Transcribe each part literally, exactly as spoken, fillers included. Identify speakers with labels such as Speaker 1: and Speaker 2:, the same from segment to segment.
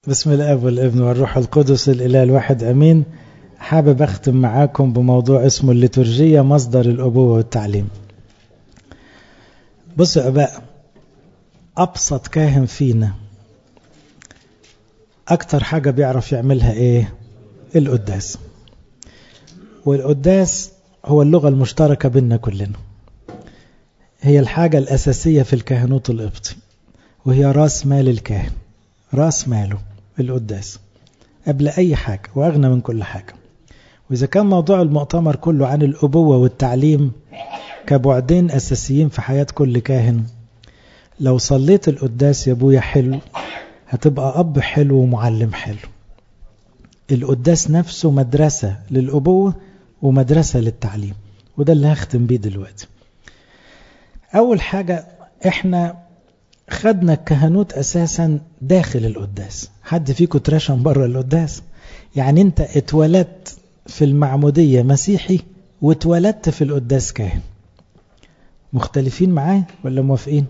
Speaker 1: بسم الاب والابن والروح القدس الاله الواحد امين. حابب اختم معاكم بموضوع اسمه الليتورجية مصدر الابوة والتعليم. بصوا يا اباء، ابسط كاهن فينا اكتر حاجة بيعرف يعملها ايه؟ القداس. والقداس هو اللغة المشتركة بيننا كلنا، هي الحاجة الاساسية في الكهنوت القبطي، وهي راس مال الكاهن، راس ماله القداس قبل أي حاجة وأغنى من كل حاجة. وإذا كان موضوع المؤتمر كله عن الأبوة والتعليم كبعدين أساسيين في حياة كل كاهن، لو صليت القداس يا أبويا حلو هتبقى أب حلو ومعلم حلو. القداس نفسه مدرسة للأبوة ومدرسة للتعليم، وده اللي هختم بيه دلوقتي. أول حاجة، إحنا خدنا الكهنوت أساسا داخل القداس. حد فيكم ترشم بره القداس؟ يعني انت اتولدت في المعمودية مسيحي واتولدت في القداس كاهن. مختلفين معايا ولا موافقين؟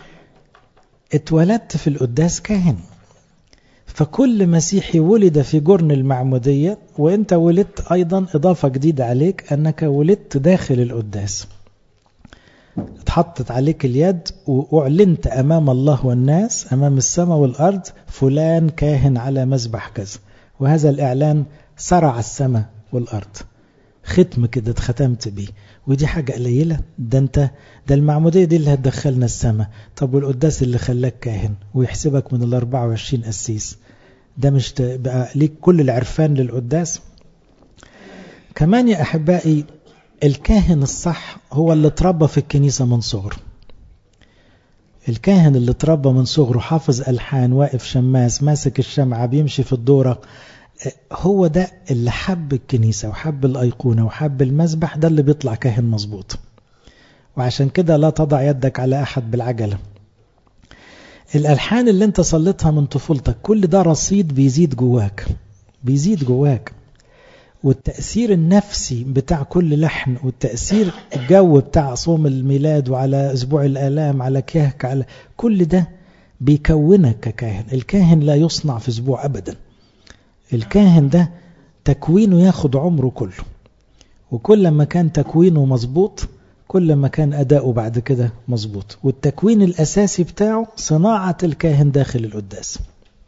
Speaker 1: اتولدت في القداس كاهن، فكل مسيحي ولد في جرن المعمودية، وانت ولدت ايضا اضافة جديدة عليك انك ولدت داخل القداس. اتحطت عليك اليد واعلنت امام الله والناس، امام السماء والارض، فلان كاهن على مذبح كذا. وهذا الاعلان سرع السماء والارض، ختم كده اتختمت بيه. ودي حاجة قليلة؟ ده انت ده المعمودية دي اللي هتدخلنا السماء. طب والقداس اللي خلاك كاهن ويحسبك من الاربعة وعشرين قسيس، ده مش بقى ليك كل العرفان للقداس؟ كمان يا احبائي، الكاهن الصح هو اللي اتربى في الكنيسة من صغره. الكاهن اللي اتربى من صغره، حافظ ألحان، واقف شماس، ماسك الشمعة، بيمشي في الدورة، هو ده اللي حب الكنيسة وحب الأيقونة وحب المذبح، ده اللي بيطلع كاهن مظبوط. وعشان كده لا تضع يدك على أحد بالعجلة. الألحان اللي انت صليتها من طفولتك، كل ده رصيد بيزيد جواك بيزيد جواك والتأثير النفسي بتاع كل لحن، والتأثير الجو بتاع صوم الميلاد وعلى أسبوع الآلام على كهك، على كل ده بيكونك ككاهن. الكاهن لا يصنع في أسبوع أبدا. الكاهن ده تكوينه ياخد عمره كله، وكل ما كان تكوينه مظبوط كل ما كان أداؤه بعد كده مظبوط. والتكوين الأساسي بتاعه صناعة الكاهن داخل القداس.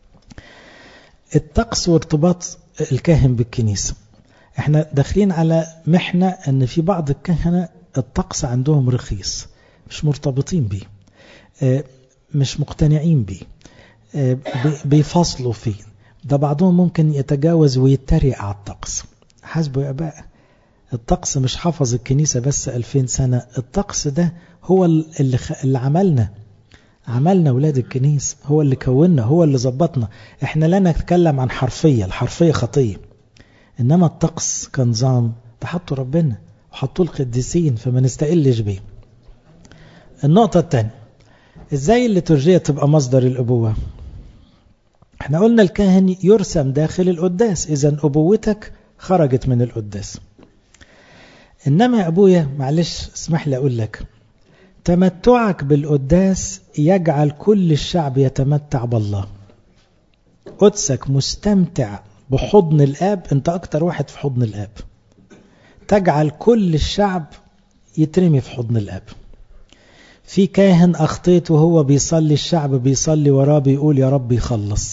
Speaker 1: الطقس وارتباط الكاهن بالكنيسة. احنا داخلين على محنة ان في بعض الكهنة الطقس عندهم رخيص، مش مرتبطين بيه، مش مقتنعين بيه، بيفصلوا فيه. ده بعضهم ممكن يتجاوز ويتريق على الطقس. حسبوا يا اباء، الطقس مش حفظ الكنيسة بس ألفين سنة. الطقس ده هو اللي, خ... اللي عملنا عملنا ولاد الكنيسة، هو اللي كوننا، هو اللي ظبطنا. احنا لا نتكلم عن حرفية، الحرفية خطية، إنما الطقس كنظام ده حطوا ربنا وحطوا القديسين، فما نستقلش بيه. النقطة الثانية، ازاي الليتورجية تبقى مصدر الأبوة؟ احنا قلنا الكاهن يرسم داخل القداس، إذن أبوتك خرجت من القداس. إنما يا أبويا معلش اسمح لي أقول لك، تمتعك بالقداس يجعل كل الشعب يتمتع بالله. قدسك مستمتع بحضن الآب، انت أكتر واحد في حضن الآب، تجعل كل الشعب يترمي في حضن الآب. في كاهن أخطيت وهو بيصلي، الشعب بيصلي وراه بيقول يا رب يخلص.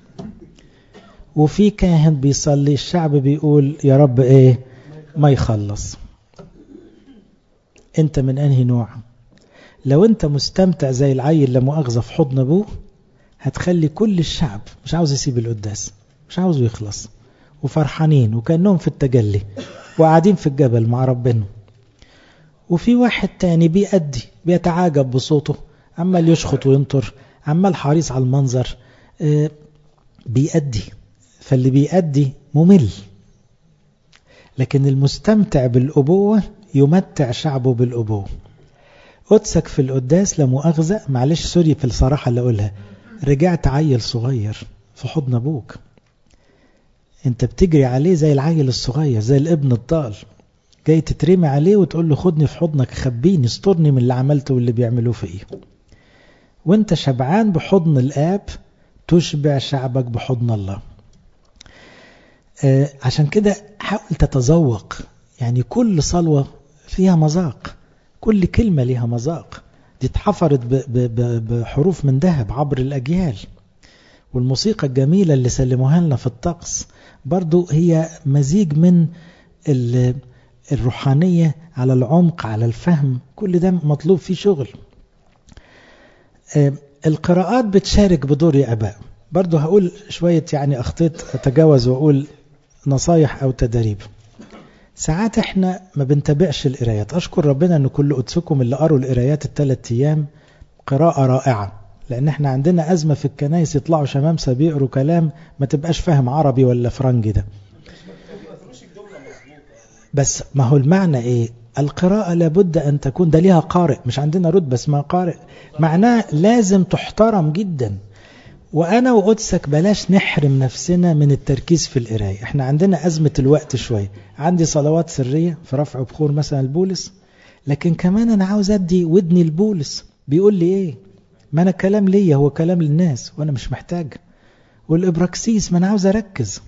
Speaker 1: وفي كاهن بيصلي الشعب بيقول يا رب ايه ما يخلص. انت من انهي نوع؟ لو انت مستمتع زي العيل لمؤاخذة في حضن ابوه، هتخلي كل الشعب مش عاوز يسيب القداس، مش عاوز يخلص، وفرحانين وكأنهم في التجلي وقاعدين في الجبل مع ربنا. وفي واحد تاني بيأدي، بيتعاجب بصوته، عمال يشخط وينطر، عمال حريص على المنظر، اه بيأدي. فاللي بيأدي ممل. لكن المستمتع بالأبوة يمتع شعبه بالأبوة. قدسك في القداس لمؤاخذة، معلش سوري في الصراحة اللي أقولها، رجعت عيل صغير في حضن أبوك. انت بتجري عليه زي العيل الصغير، زي الابن الضال، جاي تترمي عليه وتقول له خدني في حضنك، خبيني، استرني من اللي عملته واللي بيعملوه فيه. وانت شبعان بحضن الآب تشبع شعبك بحضن الله. آه عشان كده حاول تتذوق، يعني كل صلوة فيها مذاق، كل كلمة ليها مذاق، دي اتحفرت بحروف من ذهب عبر الأجيال. والموسيقى الجميلة اللي سلموها لنا في الطقس برضو هي مزيج من الروحانية على العمق على الفهم، كل ده مطلوب فيه شغل. القراءات بتشارك بدور يا أباء. برضو هقول شوية يعني أخطيت أتجاوز وأقول نصايح أو تدريب. ساعات احنا ما بنتابعش القرايات. أشكر ربنا أن كل قدسكم اللي قروا القرايات الثلاث أيام قراءة رائعة، لأن احنا عندنا أزمة في الكنائس يطلعوا شمامسة بيقروا كلام ما تبقاش فاهم عربي ولا فرنجي ده. بس ما هو المعنى ايه؟ القراءة لابد أن تكون ده ليها قارئ، مش عندنا رتبة اسمها قارئ، معناه لازم تحترم جدا. وأنا وقدسك بلاش نحرم نفسنا من التركيز في القراية. احنا عندنا أزمة الوقت شوية. عندي صلوات سرية في رفع بخور مثلا البولس، لكن كمان أنا عاوز أدي ودني البولس بيقول لي ايه. ما أنا كلام ليا هو كلام للناس وأنا مش محتاج. والإبراكسيس ما أنا عاوز أركز.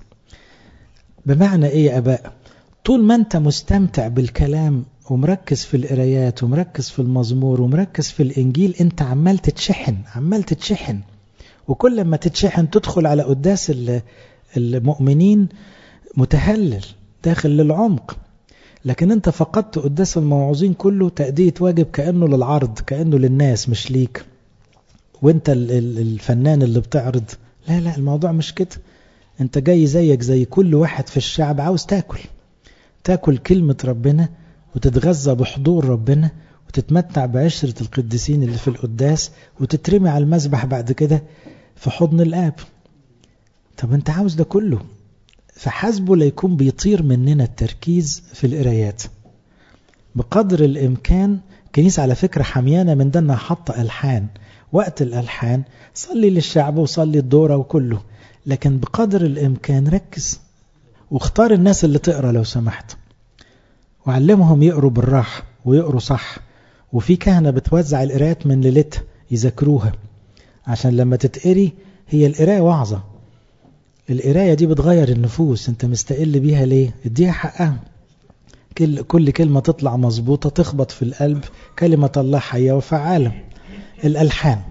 Speaker 1: بمعنى ايه يا أباء؟ طول ما أنت مستمتع بالكلام ومركز في القرايات ومركز في المزمور ومركز في الإنجيل، أنت عمال تتشحن عمال تتشحن. وكل ما تتشحن تدخل على قداس المؤمنين متهلل داخل للعمق. لكن أنت فقدت قداس الموعظين كله تأدية واجب، كأنه للعرض، كأنه للناس مش ليك، وانت الفنان اللي بتعرض. لا لا، الموضوع مش كده. انت جاي زيك زي كل واحد في الشعب، عاوز تاكل تاكل كلمة ربنا وتتغذى بحضور ربنا وتتمتع بعشرة القديسين اللي في القداس وتترمي على المذبح بعد كده في حضن الآب. طب انت عاوز ده كله، فحسبه ليكون بيطير مننا التركيز في القرايات بقدر الإمكان. كنيسة على فكرة حميانة من ده انها حاطة ألحان، وقت الألحان صلي للشعب وصلي الدورة وكله، لكن بقدر الإمكان ركز واختار الناس اللي تقرأ لو سمحت، وعلمهم يقروا بالراحة ويقروا صح. وفي كهنة بتوزع القراءات من ليلتها يذكروها، عشان لما تتقري هي القراءة وعظة. القراءة دي بتغير النفوس، انت مستقل بيها ليه؟ اديها حقها. كل, كل كلمة تطلع مظبوطة تخبط في القلب، كلمة الله حية وفعالة. الألحان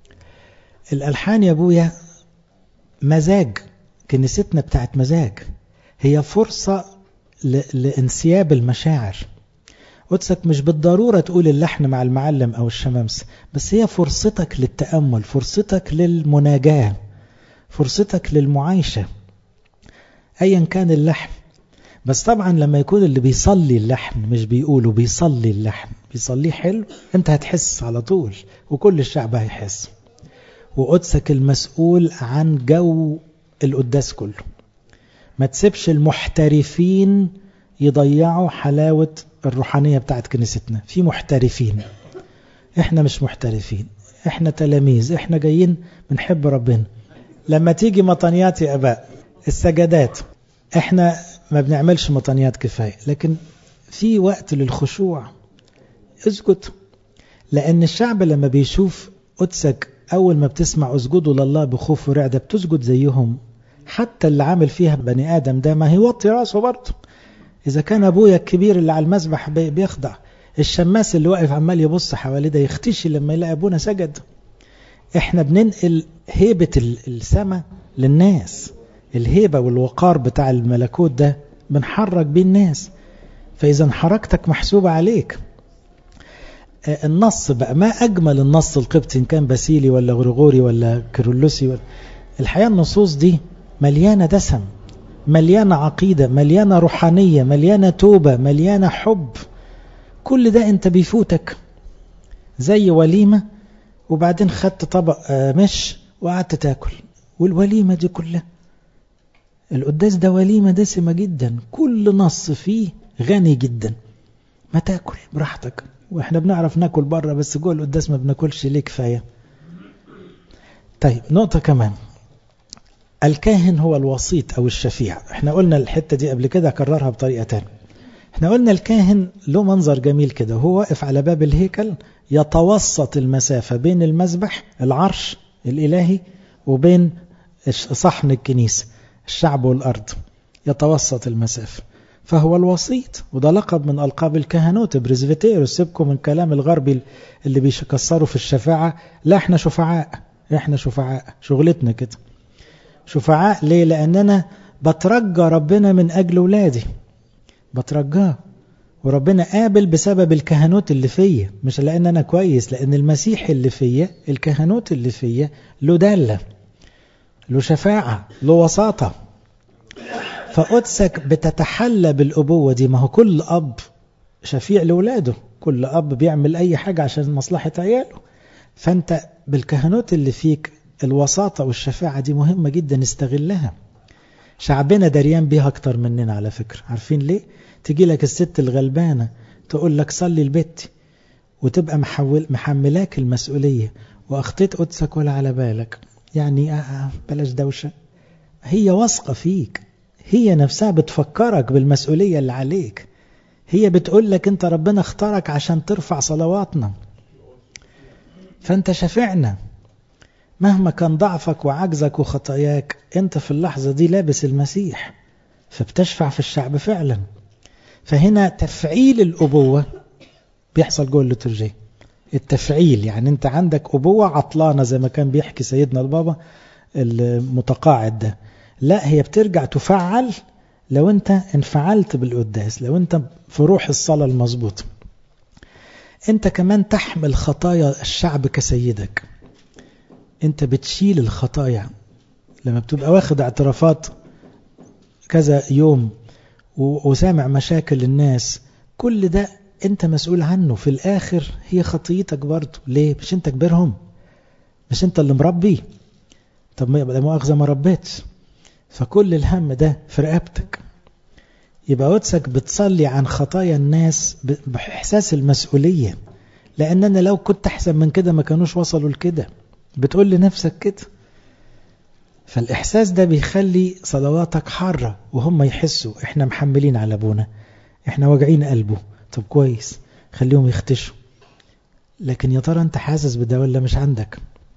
Speaker 1: الألحان يا ابويا مزاج، كنيستنا بتاعت مزاج، هي فرصة لانسياب المشاعر. قدسك مش بالضرورة تقول اللحن مع المعلم أو الشمامس، بس هي فرصتك للتأمل، فرصتك للمناجاة، فرصتك للمعايشة أيا كان اللحن. بس طبعا لما يكون اللي بيصلي اللحن مش بيقوله، بيصلي اللحن بيصليه حلو، انت هتحس على طول وكل الشعب هيحس. وقدسك المسؤول عن جو القداس كله، ما تسيبش المحترفين يضيعوا حلاوة الروحانية بتاعت كنيستنا. في محترفين، احنا مش محترفين، احنا تلاميذ، احنا جايين بنحب ربنا. لما تيجي مطانيات يا أباء السجدات، احنا ما بنعملش مطانيات كفاية، لكن في وقت للخشوع اسجد. لأن الشعب لما بيشوف قدسك أول ما بتسمع اسجدوا لله بخوف ورعدة بتسجد زيهم. حتى اللي عامل فيها بني آدم ده ما هيوطي راسه برضه. إذا كان أبويا الكبير اللي على المذبح بيخضع، الشماس اللي واقف عمال يبص حواليه ده يختشي لما يلاقي أبونا سجد. احنا بننقل هيبة السماء للناس، الهيبة والوقار بتاع الملكوت ده بنحرك بيه الناس. فإذا حركتك محسوبة عليك. النص بقى، ما أجمل النص القبطي إن كان باسيلي ولا غريغوري ولا كيرلسي ولا. الحقيقة النصوص دي مليانة دسم، مليانة عقيدة، مليانة روحانية، مليانة توبة، مليانة حب. كل ده انت بيفوتك زي وليمة، وبعدين خدت طبق مش وقعدت تاكل. والوليمة دي كلها، القداس ده وليمة دسمة جدا، كل نص فيه غني جدا. ما تاكل براحتك، واحنا بنعرف ناكل بره، بس جوه القداس ما بناكلش ليه كفاية. طيب نقطة كمان، الكاهن هو الوسيط أو الشفيع. احنا قلنا الحتة دي قبل كده، أكررها بطريقة تانية. احنا قلنا الكاهن له منظر جميل كده، هو واقف على باب الهيكل يتوسط المسافة بين المذبح العرش الإلهي وبين صحن الكنيسة، الشعب والأرض، يتوسط المسافة، فهو الوسيط. وده لقب من ألقاب الكهنوت، بريزفيتيروس. سيبكم من كلام الغربي اللي بيكسروا في الشفاعة، لا احنا شفعاء، احنا شفعاء، شغلتنا كده شفعاء. ليه؟ لأننا بترجى ربنا من أجل ولادي، بترجاه، وربنا قابل بسبب الكهنوت اللي فيا، مش لأن أنا كويس، لأن المسيح اللي فيا، الكهنوت اللي فيا له دالة، له شفاعة، له وساطة. فقدسك بتتحلى بالأبوة دي. ما هو كل أب شفيع لولاده، كل أب بيعمل أي حاجة عشان مصلحة عياله. فأنت بالكهنوت اللي فيك الوساطة والشفاعة دي مهمة جدا، استغلها. شعبنا دريان بيها أكتر مننا على فكرة. عارفين ليه؟ تجي لك الست الغلبانة تقول لك صلي البيت، وتبقى محول محملاك المسؤولية، وأخطيت قدسك ولا على بالك، يعني آه بلاش دوشة. هي واثقة فيك، هي نفسها بتفكرك بالمسؤولية اللي عليك، هي بتقول لك انت ربنا اختارك عشان ترفع صلواتنا، فانت شفعنا. مهما كان ضعفك وعجزك وخطاياك، انت في اللحظة دي لابس المسيح، فبتشفع في الشعب فعلا. فهنا تفعيل الأبوة بيحصل جوه الليتورجية. التفعيل يعني انت عندك أبوة عطلانة زي ما كان بيحكي سيدنا البابا المتقاعد ده، لا هي بترجع تفعل لو انت انفعلت بالقداس، لو انت في روح الصلاة المظبوط. انت كمان تحمل خطايا الشعب كسيدك، انت بتشيل الخطايا. لما بتبقى واخد اعترافات كذا يوم وسامع مشاكل الناس، كل ده انت مسؤول عنه. في الاخر هي خطيتك برضو. ليه؟ مش انت كبيرهم، مش انت اللي مربي، طب ما مؤاخذة ما ربيتش، فكل الهم ده في رقبتك. يبقى قدسك بتصلي عن خطايا الناس بإحساس المسؤولية، لأن أنا لو كنت أحسن من كده ما كانوش وصلوا لكده، بتقول لنفسك كده. فالإحساس ده بيخلي صلواتك حارة، وهم يحسوا إحنا محملين على أبونا، إحنا واجعين قلبه، طب كويس خليهم يختشوا. لكن يا ترى أنت حاسس بده ولا مش عندك؟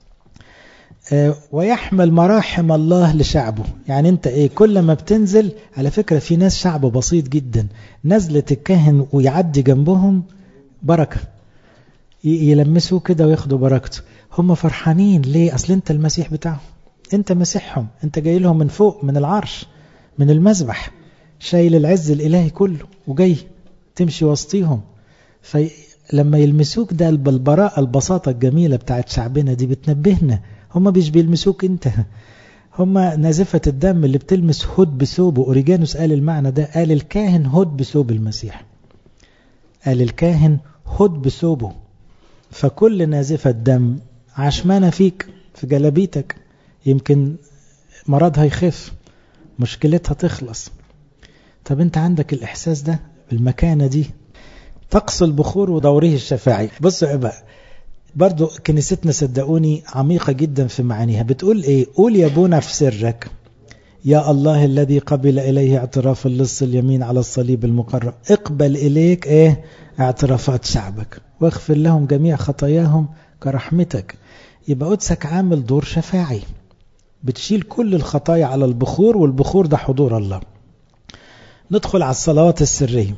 Speaker 1: ويحمل مراحم الله لشعبه. يعني انت ايه؟ كل ما بتنزل، على فكرة في ناس شعب بسيط جدا، نزلة الكاهن ويعدي جنبهم بركة، يلمسوا كده وياخدوا بركته، هم فرحانين. ليه؟ اصل انت المسيح بتاعهم، انت مسيحهم، انت جاي لهم من فوق، من العرش، من المذبح، شايل العز الالهي كله وجاي تمشي وسطيهم. فلما يلمسوك ده بالبراءة البساطة الجميلة بتاعت شعبنا دي بتنبهنا، هم مش بيلمسوك انت، هم نازفة الدم اللي بتلمس هد بثوبه. أوريجانوس قال المعنى ده، قال الكاهن هد بثوب المسيح، قال الكاهن هد بثوبه. فكل نازفة دم عشمانة فيك في جلبيتك، يمكن مرضها يخف، مشكلتها تخلص. طب انت عندك الإحساس ده بالمكانة دي؟ طقس البخور ودوره الشفاعي. بصوا بقى، برضو كنيستنا صدقوني عميقة جدا في معانيها. بتقول ايه؟ قول يا ابونا في سرك، يا الله الذي قبل إليه اعتراف اللص اليمين على الصليب المقرب، اقبل إليك ايه؟ اعترافات شعبك، واغفر لهم جميع خطاياهم كرحمتك. يبقى قدسك عامل دور شفاعي، بتشيل كل الخطايا على البخور، والبخور ده حضور الله. ندخل على الصلوات السرية.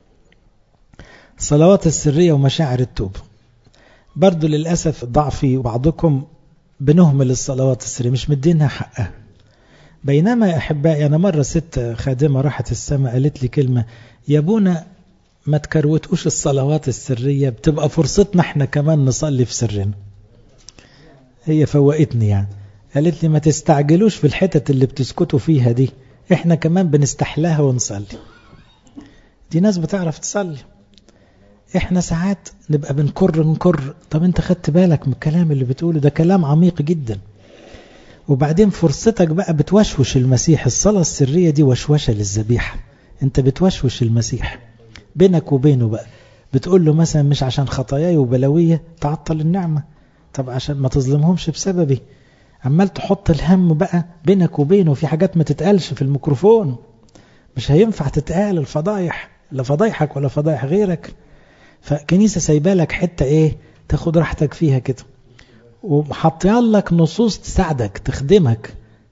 Speaker 1: الصلوات السرية ومشاعر التوبة. برضو للأسف ضعفي وبعضكم بنهمل الصلوات السرية، مش مدينها حقها. بينما يا أحبائي، أنا مرة ست خادمة راحت السماء قالت لي كلمة، يا ابونا ما تكروتوش الصلوات السرية، بتبقى فرصتنا احنا كمان نصلي في سرنا. هي فوقتني يعني، قالت لي ما تستعجلوش في الحتة اللي بتسكتوا فيها دي، احنا كمان بنستحلاها ونصلي. دي ناس بتعرف تصلي، احنا ساعات نبقى بنكر نكر. طب انت خدت بالك من الكلام اللي بتقوله ده؟ كلام عميق جدا. وبعدين فرصتك بقى بتوشوش المسيح. الصلاة السرية دي وشوشة للذبيحة، انت بتوشوش المسيح بينك وبينه بقى. بتقول له مثلا مش عشان خطاياي وبلوية تعطل النعمة، طب عشان ما تظلمهمش بسببي. عمال تحط الهم بقى بينك وبينه في حاجات ما تتقالش في الميكروفون، مش هينفع تتقال الفضايح، لا فضايحك ولا فضايح غيرك. فكنيسة سايبالك حتة ايه تاخد راحتك فيها كده، وحطيالك نصوص تساعدك تخدمك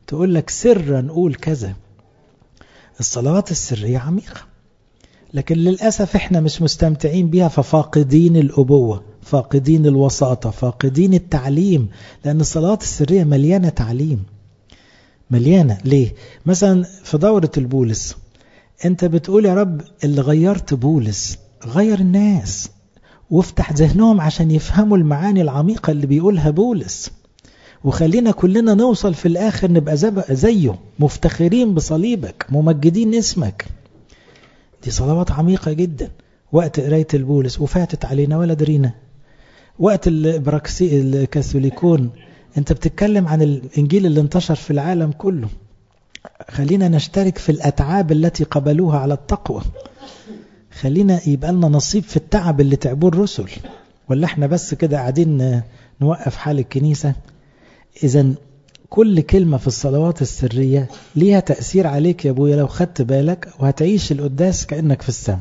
Speaker 1: تقول لك سرا نقول كذا. الصلوات السرية عميقة، لكن للأسف احنا مش مستمتعين بيها، ففاقدين الأبوة، فاقدين الوساطة، فاقدين التعليم. لأن الصلوات السرية مليانة تعليم، مليانة. ليه؟ مثلا في دورة البولس انت بتقول يا رب اللي غيرت بولس غير الناس، وافتح ذهنهم عشان يفهموا المعاني العميقة اللي بيقولها بولس، وخلينا كلنا نوصل في الآخر نبقى زيه، مفتخرين بصليبك، ممجدين اسمك. دي صلوات عميقة جدا. وقت قراية البولس وفاتت علينا ولا درينا. وقت البراكسي الكاثوليكون انت بتتكلم عن الإنجيل اللي انتشر في العالم كله. خلينا نشترك في الأتعاب التي قبلوها على التقوى، خلينا يبقى لنا نصيب في التعب اللي تعبوه الرسل، ولا احنا بس كده قاعدين نوقف حال الكنيسة؟ إذن كل كلمة في الصلوات السرية ليها تأثير عليك يا أبويا لو خدت بالك، وهتعيش القداس كأنك في السماء.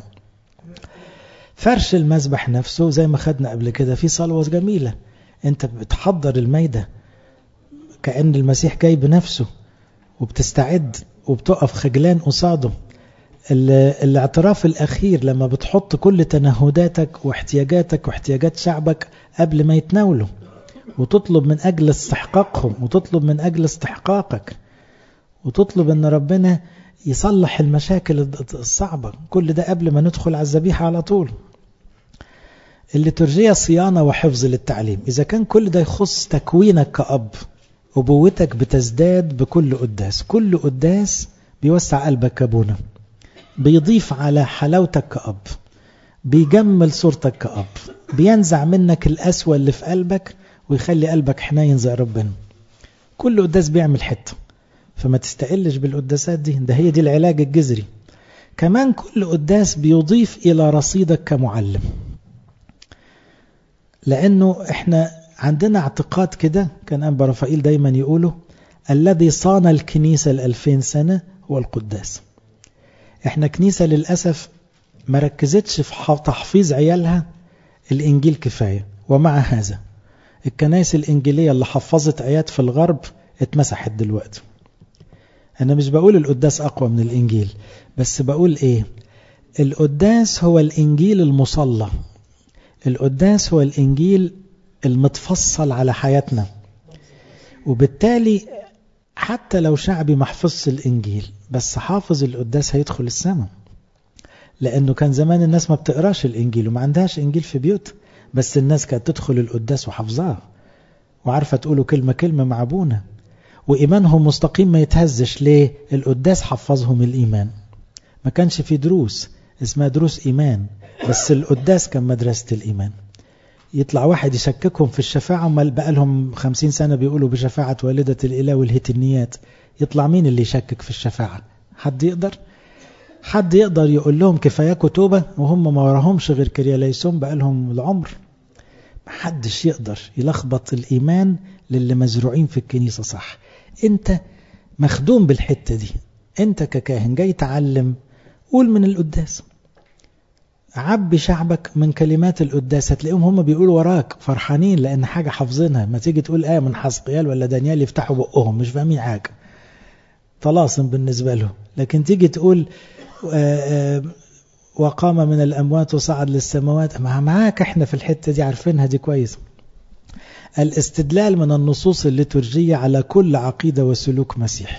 Speaker 1: فرش المذبح نفسه زي ما خدنا قبل كده في صلوة جميلة، انت بتحضر الميدة كأن المسيح جاي بنفسه، وبتستعد وبتقف خجلان قصاده. الاعتراف الأخير لما بتحط كل تنهداتك واحتياجاتك واحتياجات شعبك قبل ما يتناولوا، وتطلب من أجل استحقاقهم، وتطلب من أجل استحقاقك، وتطلب أن ربنا يصلح المشاكل الصعبة، كل ده قبل ما ندخل على الذبيحة على طول. الليتورجية صيانة وحفظ للتعليم. إذا كان كل ده يخص تكوينك كأب، أبوتك بتزداد بكل قداس. كل قداس بيوسع قلبك كابونا، بيضيف على حلاوتك كأب، بيجمل صورتك كأب، بينزع منك الأسوأ اللي في قلبك ويخلي قلبك حنين زي ربنا. كل قداس بيعمل حتة، فما تستقلش بالقداسات دي، ده هي دي العلاج الجذري. كمان كل قداس بيضيف إلى رصيدك كمعلم، لأنه احنا عندنا اعتقاد كده، كان أنبا رفائيل دايما يقوله: الذي صان الكنيسة الألفين سنة هو القداس. احنا كنيسة للأسف ما ركزتش في تحفيظ عيالها الإنجيل كفاية، ومع هذا الكنائس الإنجيلية اللي حفظت آيات في الغرب اتمسحت دلوقتي. أنا مش بقول القداس أقوى من الإنجيل، بس بقول إيه؟ القداس هو الإنجيل المصلى، القداس هو الإنجيل المتفصل على حياتنا. وبالتالي حتى لو شعبي محفظش الإنجيل بس حافظ القداس هيدخل السماء، لأنه كان زمان الناس ما بتقراش الإنجيل وما عندهاش إنجيل في بيوت، بس الناس كانت تدخل القداس وحافظاه وعارفة تقولوا كلمة كلمة مع أبونا، وإيمانهم مستقيم ما يتهزش. ليه؟ القداس حفظهم الإيمان. ما كانش في دروس اسمها دروس إيمان، بس القداس كان مدرسة الإيمان. يطلع واحد يشككهم في الشفاعة، وما بقى لهم خمسين سنة بيقولوا بشفاعة والدة الإله والهتنيات. يطلع مين اللي يشكك في الشفاعة؟ حد يقدر؟ حد يقدر يقول لهم كفاياكوا توبة وهم ما وراهمش غير كرياليسون بقى لهم العمر؟ محدش يقدر يلخبط الإيمان للي مزروعين في الكنيسة صح. انت مخدوم بالحتة دي، انت ككاهن جاي تعلم، قول من القداس، عبي شعبك من كلمات القداس، هتلاقيهم هم بيقولوا وراك فرحانين لأن حاجة حافظينها. ما تيجي تقول آية من حزقيال ولا دانيال يفتحوا بقهم مش فاهمين حاجة، طلاسم بالنسبة له. لكن تيجي تقول آآ آآ وقام من الأموات وصعد للسماوات، معاك احنا في الحتة دي عارفينها دي كويس. الاستدلال من النصوص الليتورجية على كل عقيدة وسلوك مسيحي.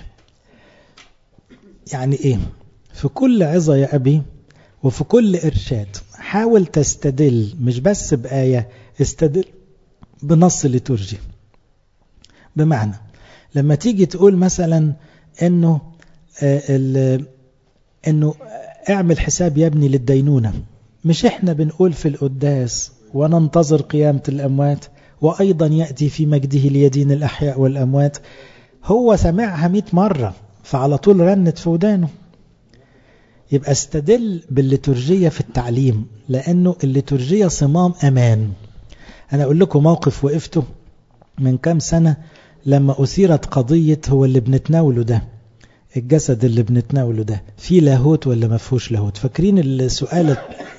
Speaker 1: يعني ايه؟ في كل عظة يا أبي وفي كل إرشاد حاول تستدل مش بس بآية، استدل بنص ليتورجي. بمعنى لما تيجي تقول مثلا انه آه انه اعمل حساب يا ابني للدينونة، مش احنا بنقول في القداس وننتظر قيامة الأموات وأيضا يأتي في مجده ليدين الأحياء والأموات؟ هو سمعها مئة مرة فعلى طول رنت في ودانه. يبقى استدل بالليتورجية في التعليم، لأنه الليتورجية صمام أمان. أنا أقول لكم موقف وقفته من كام سنة لما أثيرت قضية هو اللي بنتناوله ده، الجسد اللي بنتناوله ده فيه لاهوت ولا ما فيهوش لاهوت؟ فاكرين السؤال؟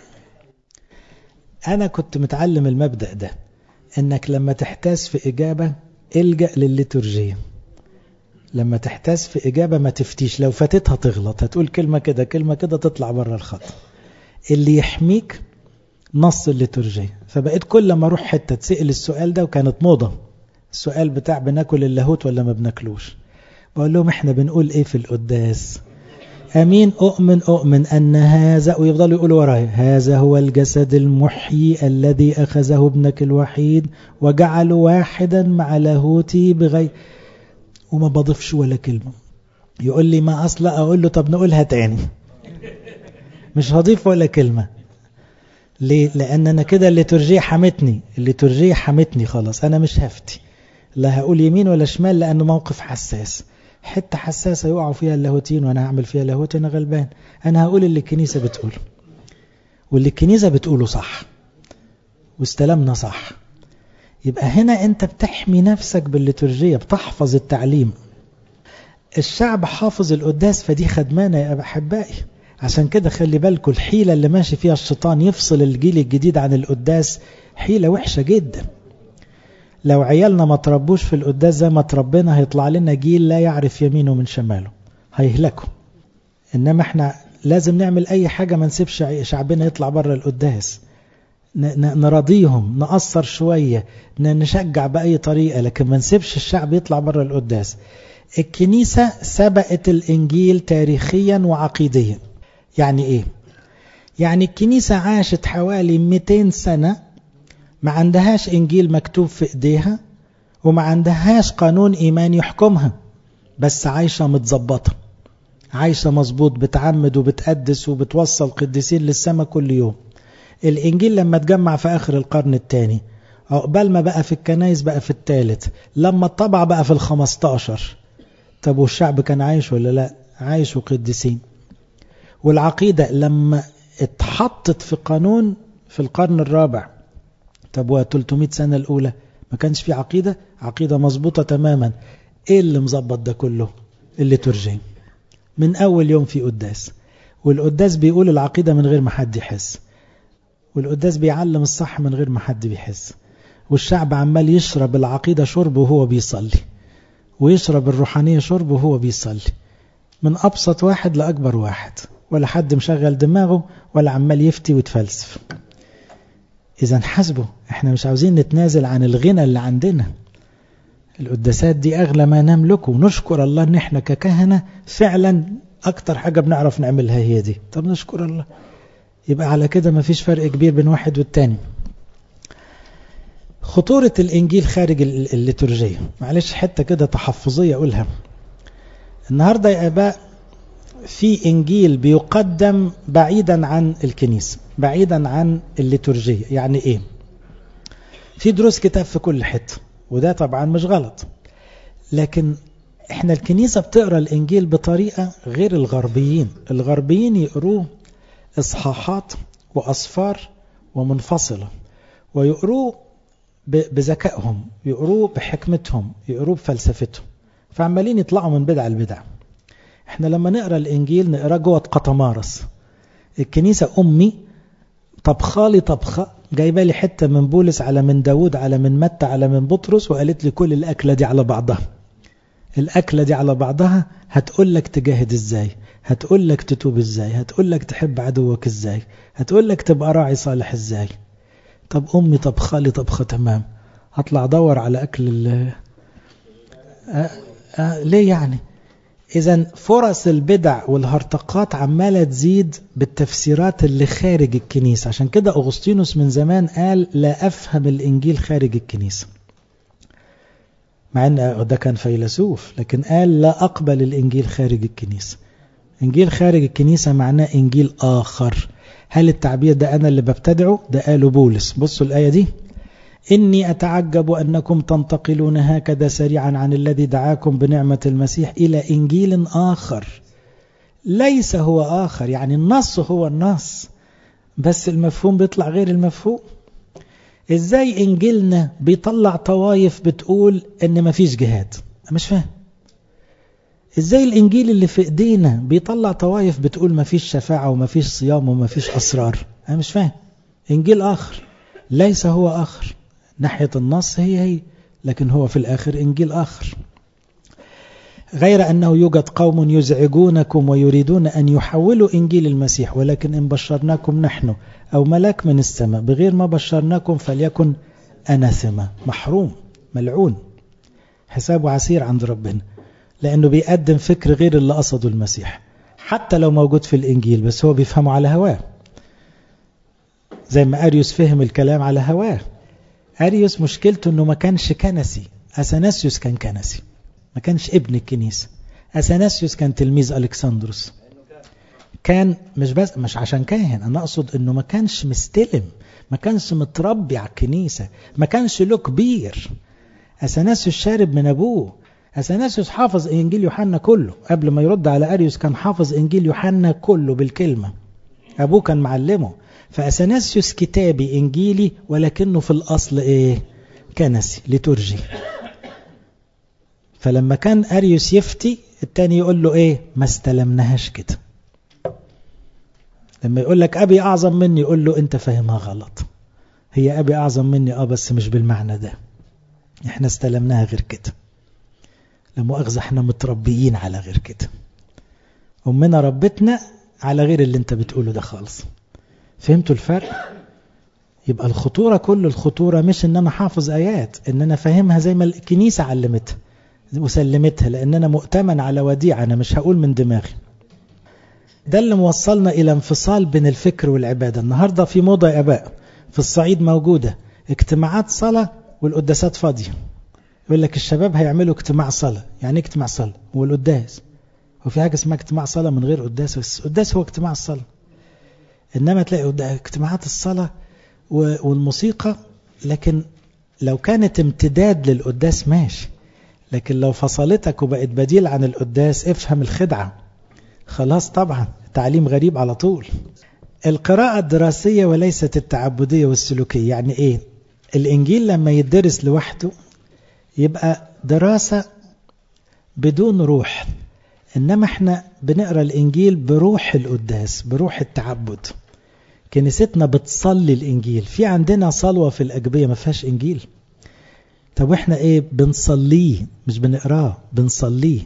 Speaker 1: أنا كنت متعلم المبدأ ده، إنك لما تحتاس في إجابة الجأ للليتورجية، لما تحتاس في إجابة ما تفتيش، لو فاتتها تغلط، هتقول كلمة كده كلمة كده تطلع بره الخط. اللي يحميك نص الليتورجية. فبقيت كل ما اروح حتة تسأل السؤال ده، وكانت موضة السؤال بتاع بناكل اللاهوت ولا ما بناكلوش، بقول لهم احنا بنقول ايه في القداس؟ امين اؤمن اؤمن ان هذا، ويفضلوا يقولوا ورايا هذا هو الجسد المحيي الذي اخذه ابنك الوحيد وجعله واحدا مع لاهوتي بغير، وما بضيفش ولا كلمة. يقول لي ما اصلا، اقول له طب نقولها تاني، مش هضيف ولا كلمة. ليه؟ لان انا كده الليتورجية حمتني، الليتورجية حمتني خلاص، انا مش هفتي، لا هقول يمين ولا شمال، لانه موقف حساس، حتة حساسة يقعوا فيها اللاهوتين وانا هعمل فيها لاهوت، انا غلبان. انا هقول اللي الكنيسة بتقوله، واللي الكنيسة بتقوله صح، واستلمنا صح. يبقى هنا انت بتحمي نفسك بالليتورجية، بتحفظ التعليم. الشعب حافظ القداس، فدي خدمانة يا أحبائي. عشان كده خلي بالكم، الحيلة اللي ماشي فيها الشيطان يفصل الجيل الجديد عن القداس حيلة وحشة جدا. لو عيالنا ما تربوش في القداس زي ما تربينا، هيطلع لنا جيل لا يعرف يمينه من شماله، هيهلكوا. إنما احنا لازم نعمل أي حاجة، ما نسيبش شعبنا يطلع بره القداس، نراضيهم، نقصر شوية، نشجع بأي طريقة، لكن ما نسيبش الشعب يطلع بره القداس. الكنيسة سبقت الإنجيل تاريخيا وعقيديا. يعني إيه؟ يعني الكنيسة عاشت حوالي مئتين سنة ما عندهاش إنجيل مكتوب في إيديها، وما عندهاش قانون إيمان يحكمها، بس عايشة متظبطة، عايشة مظبوط، بتعمد وبتقدس وبتوصل قديسين للسماء كل يوم. الإنجيل لما تجمع في آخر القرن الثاني، عقبال ما بقى في الكنائس بقى في الثالث، لما الطبع بقى في الخمستاشر. طب والشعب كان عايش ولا لا؟ عايش وقديسين. والعقيدة لما اتحطت في قانون في القرن الرابع، طب وثلاثمائة سنة الأولى ما كانش في عقيدة؟ عقيدة مظبوطة تماما. ايه اللي مظبط ده كله؟ الليتورجية. من أول يوم في قداس، والقداس بيقول العقيدة من غير ما حد يحس، والقداس بيعلم الصح من غير ما حد بيحس، والشعب عمال يشرب العقيدة شرب وهو بيصلي، ويشرب الروحانية شرب وهو بيصلي، من أبسط واحد لأكبر واحد، ولا حد مشغل دماغه ولا عمال يفتي ويتفلسف. إذن حسبه، احنا مش عاوزين نتنازل عن الغنى اللي عندنا. القداسات دي أغلى ما نملكه، ونشكر الله ان احنا ككهنة فعلا أكتر حاجة بنعرف نعملها هي دي. طب نشكر الله، يبقى على كده ما فيش فرق كبير بين واحد والتاني. خطورة الإنجيل خارج الليتورجية، معلش حتة كده تحفظية أقولها. النهاردة يا أباء في إنجيل بيقدم بعيدا عن الكنيسة، بعيدا عن الليتورجية. يعني إيه؟ في دروس كتاب في كل حتة، وده طبعا مش غلط، لكن إحنا الكنيسة بتقرأ الإنجيل بطريقة غير الغربيين. الغربيين يقروه إصحاحات وأصفار ومنفصلة، ويقروه بذكائهم، يقروه بحكمتهم، يقروه بفلسفتهم، فعمالين يطلعوا من بدع البدع. احنا لما نقرأ الإنجيل نقرأ جوه قطمارس. الكنيسة أمي طبخالي طبخة، جايبه لي حتة من بولس على من داود على من متى على من بطرس، وقالت لي كل الأكلة دي على بعضها. الأكلة دي على بعضها هتقول لك تجاهد ازاي، هتقول لك تتوب ازاي، هتقول لك تحب عدوك ازاي، هتقول لك تبقى راعي صالح ازاي. طب أمي طبخالي طبخة تمام، هطلع أدور على أكل ال آه آه ليه يعني؟ إذن فرص البدع والهرطقات عمالة تزيد بالتفسيرات اللي خارج الكنيسة. عشان كده أغسطينوس من زمان قال لا أفهم الإنجيل خارج الكنيسة، مع أن ده كان فيلسوف، لكن قال لا أقبل الإنجيل خارج الكنيسة. إنجيل خارج الكنيسة معناه إنجيل آخر. هل التعبير ده أنا اللي ببتدعه؟ ده قاله بولس. بصوا الآية دي: إني أتعجب أنكم تنتقلون هكذا سريعا عن الذي دعاكم بنعمة المسيح إلى إنجيل آخر ليس هو آخر. يعني النص هو النص، بس المفهوم بيطلع غير المفهوم. إزاي إنجيلنا بيطلع طوايف بتقول إن مفيش جهاد؟ مش فاهم. إزاي الإنجيل اللي في إيدينا بيطلع طوايف بتقول مفيش شفاعة ومفيش صيام ومفيش أسرار؟ أنا مش فاهم. إنجيل آخر ليس هو آخر، ناحية النص هي هي، لكن هو في الآخر إنجيل آخر. غير أنه يوجد قوم يزعجونكم ويريدون أن يحولوا إنجيل المسيح، ولكن إن بشرناكم نحن أو ملاك من السماء بغير ما بشرناكم فليكن أناثما، محروم ملعون، حسابه عسير عند ربنا، لأنه بيقدم فكر غير اللي قصده المسيح حتى لو موجود في الإنجيل، بس هو بيفهمه على هواه، زي ما أريوس فهم الكلام على هواه. أريوس مشكلته أنه ما كانش كنسي، أثناسيوس كان كنسي، ما كانش ابن الكنيسة. أثناسيوس كان تلميذ ألكسندروس، كان مش بس مش عشان كاهن، أنا أقصد أنه ما كانش مستلم، ما كانش متربي على الكنيسة، ما كانش له كبير. أثناسيوس شارب من أبوه. أثناسيوس حافظ إنجيل يوحنا كله، قبل ما يرد على أريوس كان حافظ إنجيل يوحنا كله بالكلمة، أبوه كان معلمه. فأثناسيوس كتابي إنجيلي، ولكنه في الأصل إيه؟ كنسي ليتورجي. فلما كان أريوس يفتي التاني يقول له إيه؟ ما استلمناهاش كده. لما يقول لك أبي أعظم مني يقول له أنت فاهمها غلط، هي أبي أعظم مني آه بس مش بالمعنى ده، إحنا استلمناها غير كده، لمؤاخذة إحنا متربيين على غير كده، أمنا ربتنا على غير اللي أنت بتقوله ده خالص. فهمتوا الفرق؟ يبقى الخطورة، كل الخطورة مش إن أنا حافظ آيات، إن أنا فاهمها زي ما الكنيسة علمتها وسلمتها، لأن أنا مؤتمن على وديعة، أنا مش هقول من دماغي. ده اللي موصلنا إلى انفصال بين الفكر والعبادة. النهاردة في موضة يا أباء في الصعيد موجودة، اجتماعات صلاة والقداسات فاضية. يقول لك الشباب هيعملوا اجتماع صلاة، يعني اجتماع صلاة والقداس، وفي حاجة اسمها اجتماع صلاة من غير قداس، بس القداس هو اجتماع الصلاة. إنما تلاقي اجتماعات الصلاة والموسيقى، لكن لو كانت امتداد للقداس ماشي، لكن لو فصلتك وبقت بديل عن القداس افهم الخدعة، خلاص طبعا تعليم غريب على طول. القراءة الدراسية وليست التعبدية والسلوكية. يعني ايه؟ الإنجيل لما يدرس لوحده يبقى دراسة بدون روح، إنما احنا بنقرأ الإنجيل بروح القداس، بروح التعبد. كنيستنا بتصلي الإنجيل، في عندنا صلوة في الأجبية ما فيهاش إنجيل. طب واحنا ايه؟ بنصليه مش بنقراه، بنصليه.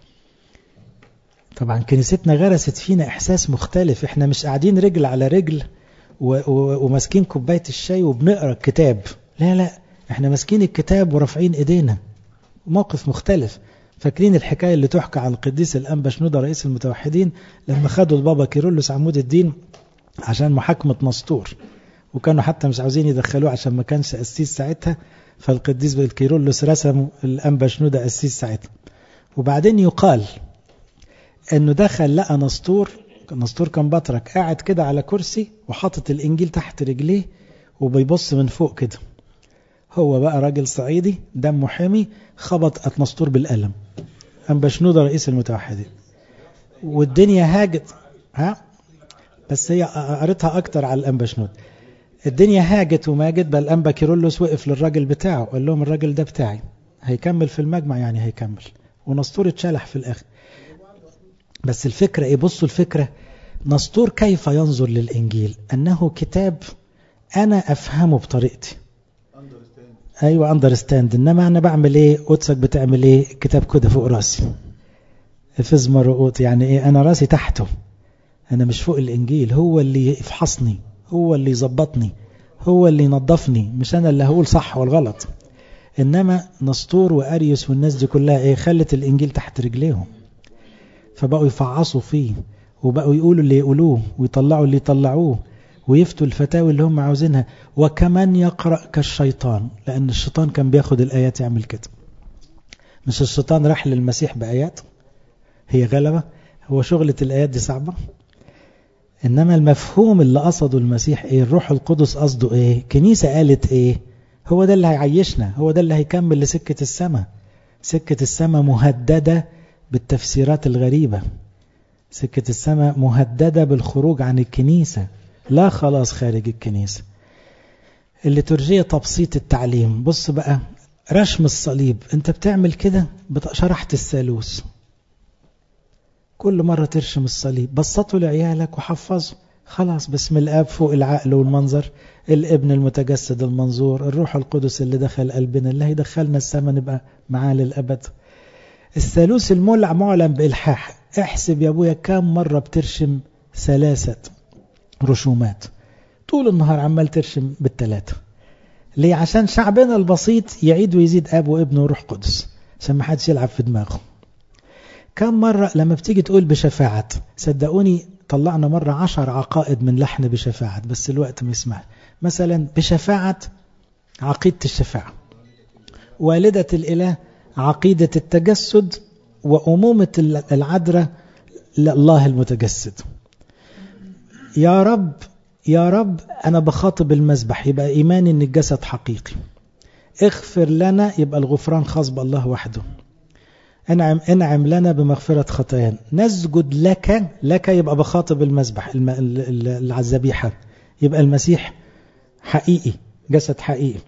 Speaker 1: طبعا كنيستنا غرست فينا إحساس مختلف، احنا مش قاعدين رجل على رجل وماسكين كوباية الشاي وبنقرأ الكتاب، لا لا، احنا ماسكين الكتاب ورافعين ايدينا، موقف مختلف. فاكرين الحكاية اللي تحكى عن القديس الأنبا شنودة رئيس المتوحدين لما خدوا البابا كيرلس عمود الدين عشان محاكمة نسطور، وكانوا حتى مش عاوزين يدخلوه عشان ما كانش قسيس ساعتها، فالقديس بالكيرلس رسموا الأنبا شنودة قسيس ساعتها. وبعدين يقال انه دخل لقى نسطور، نسطور كان بطرك قاعد كده على كرسي وحاطط الإنجيل تحت رجليه وبيبص من فوق كده. هو بقى راجل صعيدي دمه حامي، خبط أتنسطور بالقلم، أنبا شنودة رئيس المتوحدين، والدنيا هاجت. ها بس هي قريتها أكتر على الأنبا شنودة. الدنيا هاجت وماجت، بل أنبا كيرلس وقف للراجل بتاعه قال لهم الراجل ده بتاعي، هيكمل في المجمع، يعني هيكمل، ونسطور اتشلح في الآخر. بس الفكرة ايه؟ بصوا الفكرة، نسطور كيف ينظر للإنجيل؟ أنه كتاب أنا أفهمه بطريقتي، أيوة أندرستاند. إنما أنا بعمل إيه؟ قدسك بتعمل إيه؟ الكتاب كده فوق راسي، افز مرقوط، يعني إيه؟ أنا راسي تحته، أنا مش فوق الإنجيل. هو اللي يفحصني، هو اللي يظبطني، هو اللي ينظفني، مش أنا اللي هقول صح والغلط. إنما نسطور وأريوس والناس دي كلها إيه؟ خلت الإنجيل تحت رجليهم، فبقوا يفعصوا فيه، وبقوا يقولوا اللي يقولوه ويطلعوا اللي يطلعوه، ويفتوا الفتاوي اللي هم عاوزينها، وكمان يقرأ كالشيطان، لأن الشيطان كان بياخد الآيات يعمل كده. مش الشيطان راح للمسيح بآيات؟ هي غلبة؟ هو شغلة الآيات دي صعبة؟ إنما المفهوم اللي قصده المسيح إيه؟ الروح القدس قصده إيه؟ كنيسة قالت إيه؟ هو ده اللي هيعيشنا، هو ده اللي هيكمل لسكة السماء. سكة السماء مهددة بالتفسيرات الغريبة، سكة السماء مهددة بالخروج عن الكنيسة، لا خلاص خارج الكنيسة. الليتورجية تبسيط التعليم. بص بقى، رشم الصليب، انت بتعمل كده شرحت الثالوث، كل مرة ترشم الصليب، بسطه لعيالك وحفظه، خلاص باسم الآب فوق العقل والمنظر، الابن المتجسد المنظور، الروح القدس اللي دخل قلبنا اللي هيدخلنا السماء نبقى معاه للأبد. الثالوث المولع معلن بإلحاح. احسب يا ابويا كام مرة بترشم ثلاثة رشومات طول النهار، عمال ترشم بالثلاثة. ليه؟ عشان شعبنا البسيط يعيد ويزيد اب وابن وروح قدس، عشان ما حدش يلعب في دماغه. كم مرة لما بتيجي تقول بشفاعة، صدقوني طلعنا مرة عشر عقائد من لحن بشفاعة، بس الوقت ما يسمح. مثلا بشفاعة عقيدة الشفاعة، والدة الإله عقيدة التجسد، وأمومة العذراء لله المتجسد. يا رب يا رب أنا بخاطب المذبح، يبقى إيماني أن الجسد حقيقي. اغفر لنا، يبقى الغفران خاص بالله وحده. انعم انعم لنا بمغفرة خطايانا. نسجد لك، لك يبقى بخاطب المذبح الذبيحة، يبقى المسيح حقيقي، جسد حقيقي.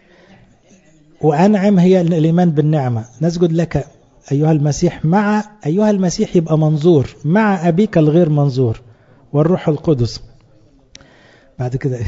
Speaker 1: وأنعم هي الإيمان بالنعمة. نسجد لك أيها المسيح، مع أيها المسيح يبقى منظور، مع أبيك الغير منظور والروح القدس. بعد كده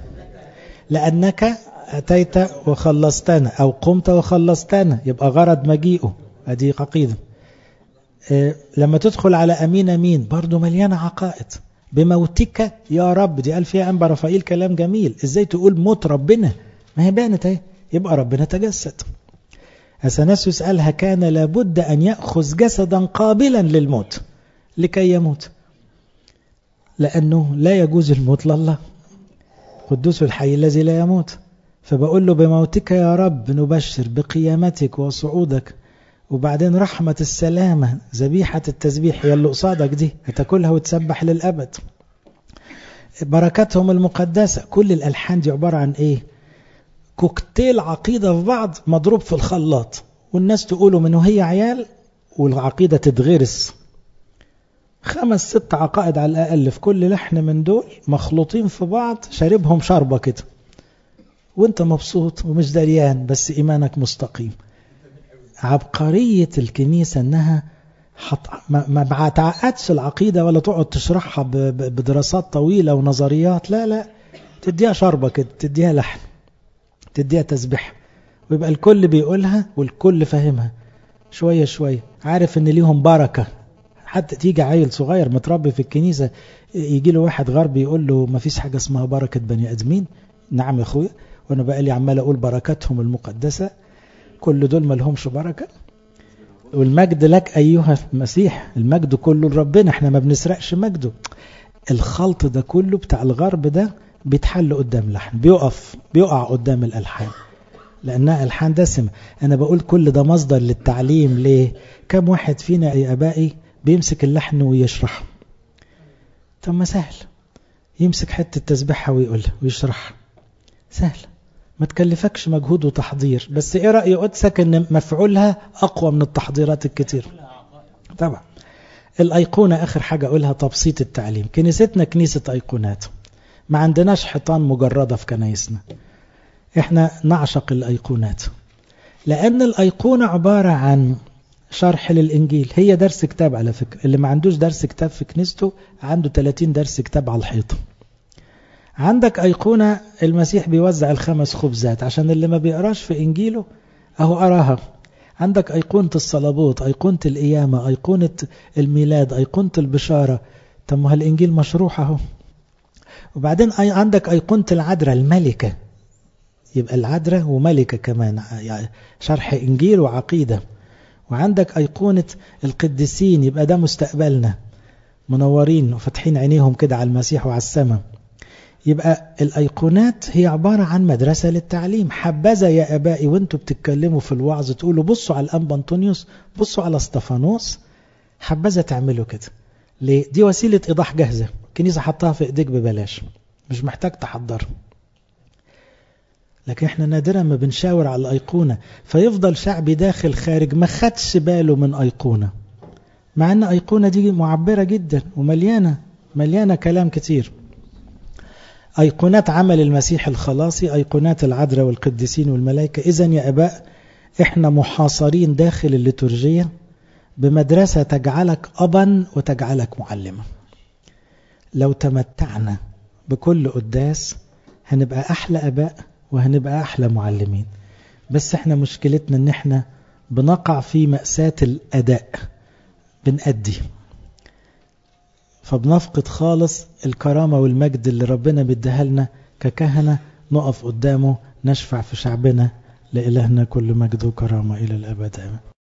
Speaker 1: لأنك أتيت وخلصتنا، أو قمت وخلصتنا، يبقى غرض مجيئه. هذه عقيدة. إيه لما تدخل على أمين أمين برضو مليانة عقائد. بموتك يا رب، دي قال فيها أنبا رفائيل كلام جميل. إزاي تقول موت ربنا؟ ما هي بانت اهي، يبقى ربنا تجسد. أثناسيوس قالها كان لابد أن يأخذ جسدا قابلا للموت لكي يموت، لأنه لا يجوز الموت لله، قدوس الحي الذي لا يموت. فبقول له بموتك يا رب نبشر بقيامتك وصعودك، وبعدين رحمة السلامة ذبيحة التسبيح هي اللي قصادك دي، هتاكلها وتسبح للأبد. بركاتهم المقدسة. كل الألحان دي عبارة عن إيه؟ كوكتيل عقيدة في بعض مضروب في الخلاط، والناس تقوله من وهي عيال والعقيدة تتغرس. خمس ست عقائد على الأقل في كل لحن من دول مخلوطين في بعض، شاربهم شربة كده وانت مبسوط ومش دريان، بس إيمانك مستقيم. عبقرية الكنيسة انها حط... ما, ما تعقدش العقيدة ولا تقعد تشرحها ب... بدراسات طويلة ونظريات، لا لا، تديها شربة كده، تديها لحن، تديها تسبيح، ويبقى الكل بيقولها والكل فاهمها شوية شوية، عارف ان ليهم بركة. حتى تيجي عيل صغير متربي في الكنيسة يجي له واحد غربي يقول له ما فيش حاجة اسمها بركة بني أدمين. نعم يا أخويا، وأنا بقى لي عمال أقول بركاتهم المقدسة، كل دول ما لهمش بركة. والمجد لك أيها المسيح، المجد كله لربنا، احنا ما بنسرقش مجده. الخلط ده كله بتاع الغرب ده بيتحل قدام لحن، بيقف بيقع قدام الألحان لأنها ألحان دسمة. أنا بقول كل ده مصدر للتعليم. ليه؟ كم واحد فينا يا أبائي بيمسك اللحن ويشرح؟ طب ما سهل، يمسك حتة تسبيحها ويقولها ويشرحها، سهل، ما تكلفكش مجهود وتحضير. بس ايه رأي قدسك ان مفعولها اقوى من التحضيرات الكتير؟ طبعا. الايقونة اخر حاجة اقولها، تبسيط التعليم. كنيستنا كنيسة ايقونات، ما عندناش حيطان مجردة في كنايسنا، احنا نعشق الايقونات، لان الايقونة عبارة عن شرح للإنجيل. هي درس كتاب على فكرة، اللي ما عندوش درس كتاب في كنيسته عنده ثلاثين درس كتاب على الحيط. عندك أيقونة المسيح بيوزع الخمس خبزات، عشان اللي ما بيقراش في إنجيله أهو أراها. عندك أيقونة الصلبوت، أيقونة القيامة، أيقونة الميلاد، أيقونة البشارة. طب ما الإنجيل مشروح أهو. وبعدين عندك أيقونة العذراء الملكة، يبقى العذراء وملكة كمان، يعني شرح إنجيل وعقيدة. وعندك أيقونة القديسين، يبقى ده مستقبلنا، منورين وفتحين عينيهم كده على المسيح وعلى السماء. يبقى الأيقونات هي عبارة عن مدرسة للتعليم. حبذا يا أبائي وانتوا بتتكلموا في الوعظ تقولوا بصوا على الأنبا أنطونيوس، بصوا على اسطفانوس، حبذا تعملوا كده. ليه؟ دي وسيلة إيضاح جاهزة، الكنيسة حطها في إيديك ببلاش، مش محتاج تحضر. لكن احنا نادرا ما بنشاور على الأيقونة، فيفضل شعبي داخل خارج ما خدش باله من أيقونة، مع أن أيقونة دي معبرة جدا ومليانة مليانة كلام كتير. أيقونات عمل المسيح الخلاصي، أيقونات العذراء والقديسين والملائكة. إذن يا أباء إحنا محاصرين داخل الليتورجية بمدرسة تجعلك أبا وتجعلك معلما. لو تمتعنا بكل قداس هنبقى أحلى أباء وهنبقى أحلى معلمين. بس إحنا مشكلتنا إن إحنا بنقع في مأساة الأداء، بنأدي، فبنفقد خالص الكرامة والمجد اللي ربنا بيديها لنا ككهنة نقف قدامه نشفع في شعبنا. لإلهنا كل مجد وكرامة إلى الأبد. آمين.